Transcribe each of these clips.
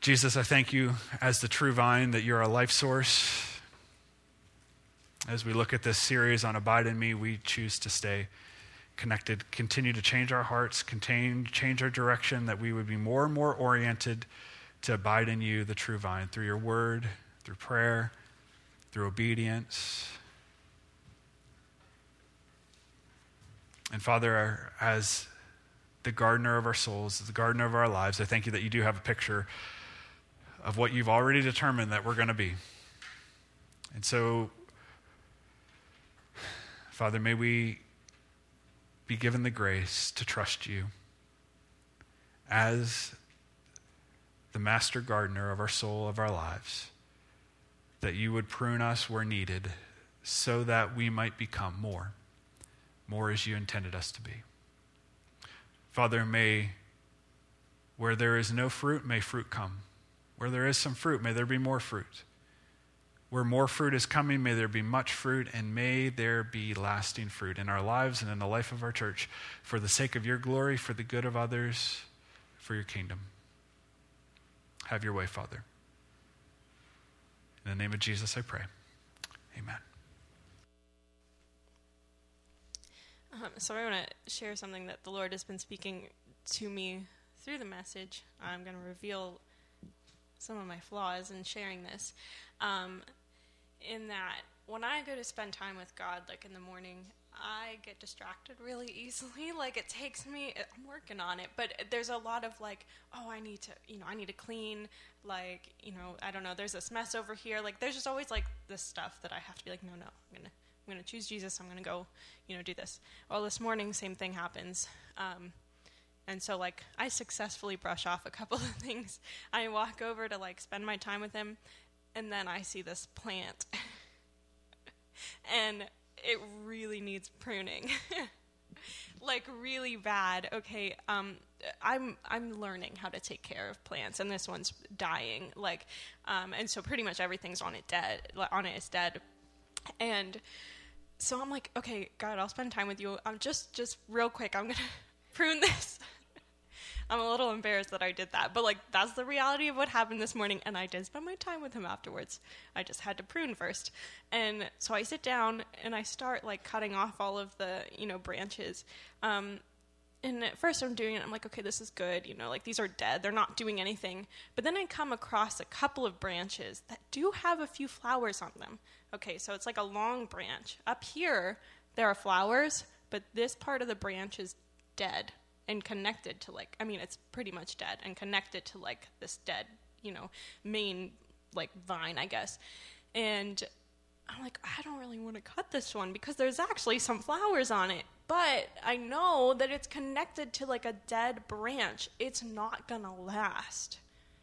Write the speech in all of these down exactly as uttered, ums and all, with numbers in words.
Jesus, I thank you as the true vine that you're a life source. As we look at this series on Abide in Me, we choose to stay connected, continue to change our hearts, contain, change our direction, that we would be more and more oriented to abide in you, the true vine, through your word, through prayer, through obedience. And Father, as the gardener of our souls, the gardener of our lives, I thank you that you do have a picture of what you've already determined that we're going to be. And so, Father, may we be given the grace to trust you as the master gardener of our soul, of our lives, that you would prune us where needed so that we might become more, more as you intended us to be. Father, may, where there is no fruit, may fruit come. Where there is some fruit, may there be more fruit. Where more fruit is coming, may there be much fruit, and may there be lasting fruit in our lives and in the life of our church, for the sake of your glory, for the good of others, for your kingdom. Have your way, Father. In the name of Jesus, I pray. Amen. Um, so I want to share something that the Lord has been speaking to me through the message. I'm going to reveal some of my flaws in sharing this. Um, in that, when I go to spend time with God, like in the morning, I get distracted really easily. Like it takes me, I'm working on it, but there's a lot of like, oh, I need to, you know, I need to clean, like, you know, I don't know, there's this mess over here. Like there's just always like this stuff that I have to be like, no, no, I'm going to, I'm going to choose Jesus. I'm going to go, you know, do this. Well, this morning, same thing happens. Um, and so like I successfully brush off a couple of things. I walk over to like spend my time with him, and then I see this plant and it really needs pruning. Like really bad. Okay, um, I'm I'm learning how to take care of plants, and this one's dying. Like, um, and so pretty much everything's on it dead. On it is dead, and so I'm like, okay, God, I'll spend time with you. I'm just just real quick. I'm gonna prune this. I'm a little embarrassed that I did that, but like that's the reality of what happened this morning, and I did spend my time with him afterwards. I just had to prune first. And so I sit down and I start like cutting off all of the, you know, branches. Um, and at first I'm doing it, I'm like, okay, this is good, you know, like these are dead, they're not doing anything. But then I come across a couple of branches that do have a few flowers on them. Okay, so it's like a long branch. Up here, there are flowers, but this part of the branch is dead. And connected to like, I mean, it's pretty much dead and connected to like this dead, you know, main like vine, I guess. And I'm like, I don't really want to cut this one because there's actually some flowers on it. But I know that it's connected to like a dead branch. It's not gonna last,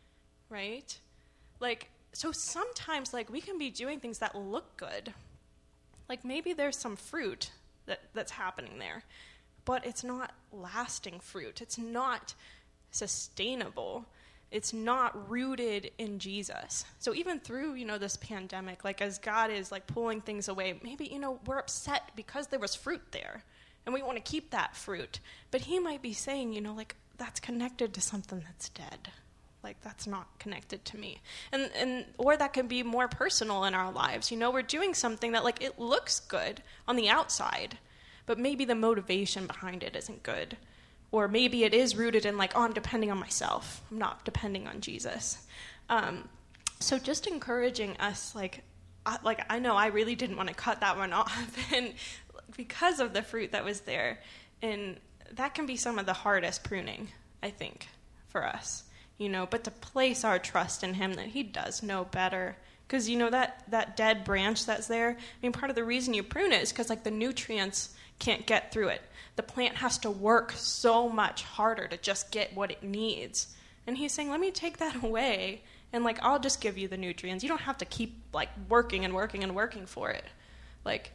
right? Like, so sometimes like we can be doing things that look good. Like maybe there's some fruit that, that's happening there. But it's not lasting fruit. It's not sustainable. It's not rooted in Jesus. So even through, you know, this pandemic, like as God is like pulling things away, maybe, you know, we're upset because there was fruit there and we want to keep that fruit. But he might be saying, you know, like that's connected to something that's dead. Like that's not connected to me. And and or that can be more personal in our lives. You know, we're doing something that like it looks good on the outside, but maybe the motivation behind it isn't good. Or maybe it is rooted in like, oh, I'm depending on myself. I'm not depending on Jesus. Um, so just encouraging us, like, I, like I know I really didn't want to cut that one off and because of the fruit that was there. And that can be some of the hardest pruning, I think, for us. You know, but to place our trust in him that he does know better. Because, you know, that, that dead branch that's there, I mean, part of the reason you prune it is because, like, the nutrients can't get through it. The plant has to work so much harder to just get what it needs. And he's saying, let me take that away, and, like, I'll just give you the nutrients. You don't have to keep, like, working and working and working for it. Like,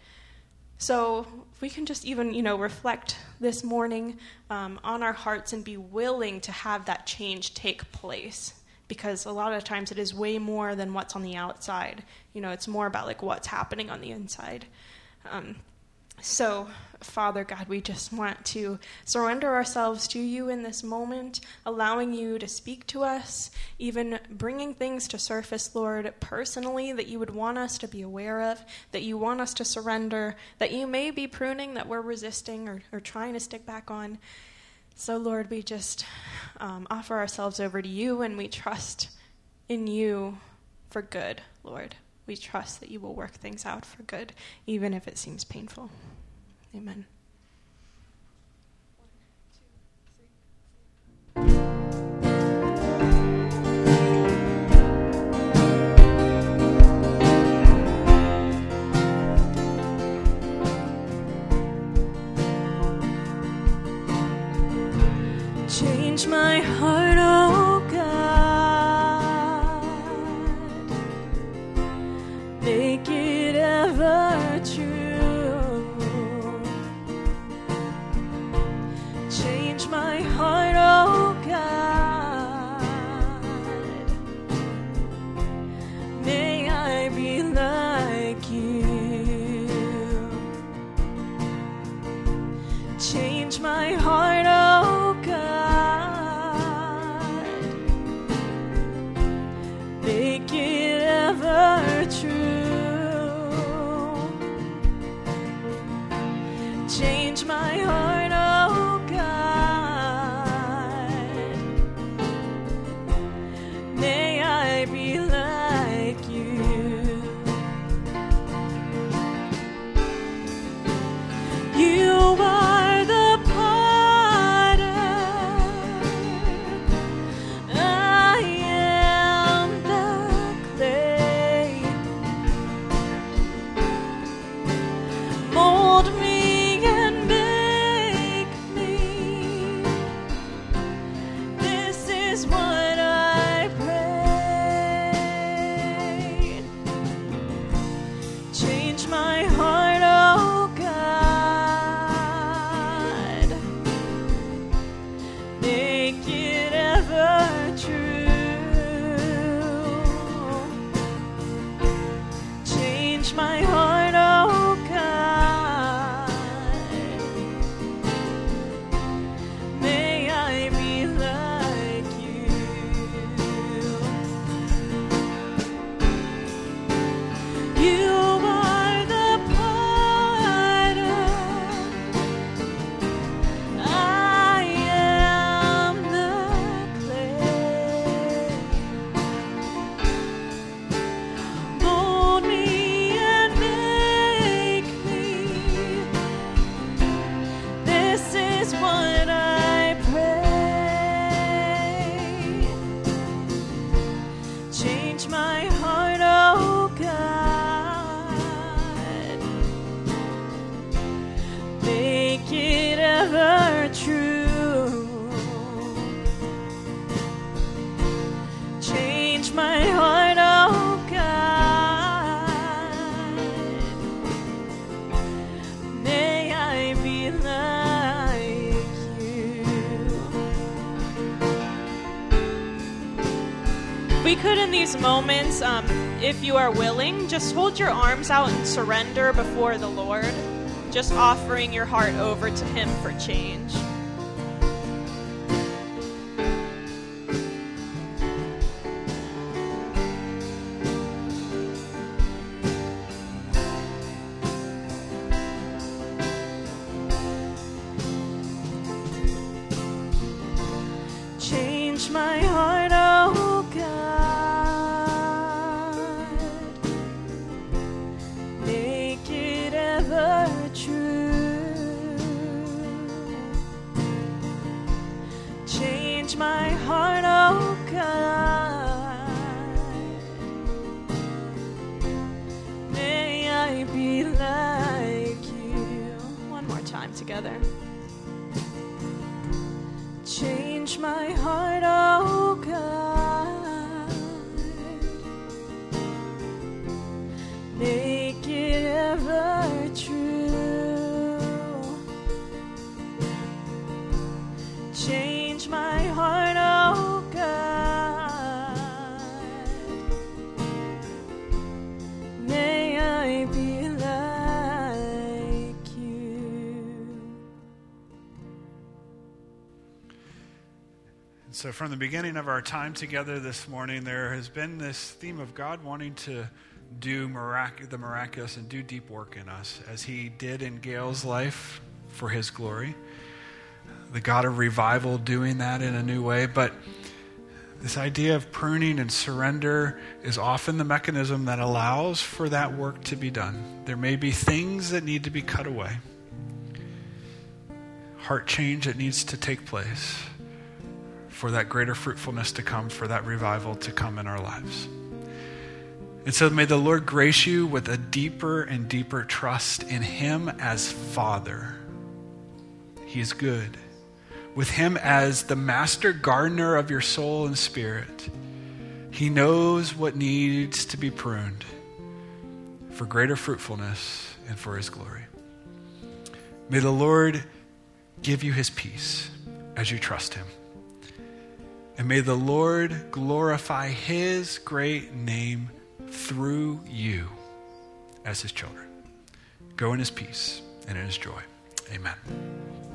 so if we can just even, you know, reflect this morning um, on our hearts and be willing to have that change take place. Because a lot of times it is way more than what's on the outside. You know, it's more about, like, what's happening on the inside. Um So, Father God, we just want to surrender ourselves to you in this moment, allowing you to speak to us, even bringing things to surface, Lord, personally, that you would want us to be aware of, that you want us to surrender, that you may be pruning that we're resisting or, or trying to stick back on. So, Lord, we just um, offer ourselves over to you, and we trust in you for good, Lord. We trust that you will work things out for good, even if it seems painful. Amen. Change my heart, oh God, make it ever true. Change my heart, oh God, may I be like you. Change my heart, oh God, make it ever true. Change my heart, oh God, may I be like you. You are the potter, I am the clay. Mold me and make me. This is what I pray. Change my heart, oh God, make it ever true. Change my heart, oh God, may I be like you. You are the potter, I am the clay. Mold me and make me. This is what I pray. Change my heart, oh God, make it ever true. Change my heart, oh God, may I be like you. We could, in these moments, um, if you are willing, just hold your arms out and surrender before the Lord, just offering your heart over to Him for change. Change my heart, oh God, make it ever true. Change my heart, oh God, may I be like you. One more time together. Change my heart, oh So from the beginning of our time together this morning, there has been this theme of God wanting to do mirac- the miraculous and do deep work in us, as he did in Gail's life for his glory. The God of revival doing that in a new way. But this idea of pruning and surrender is often the mechanism that allows for that work to be done. There may be things that need to be cut away. Heart change that needs to take place for that greater fruitfulness to come, for that revival to come in our lives. And so may the Lord grace you with a deeper and deeper trust in him as Father. He is good. With him as the master gardener of your soul and spirit. He knows what needs to be pruned for greater fruitfulness and for his glory. May the Lord give you his peace as you trust him. And may the Lord glorify his great name through you as his children. Go in his peace and in his joy. Amen.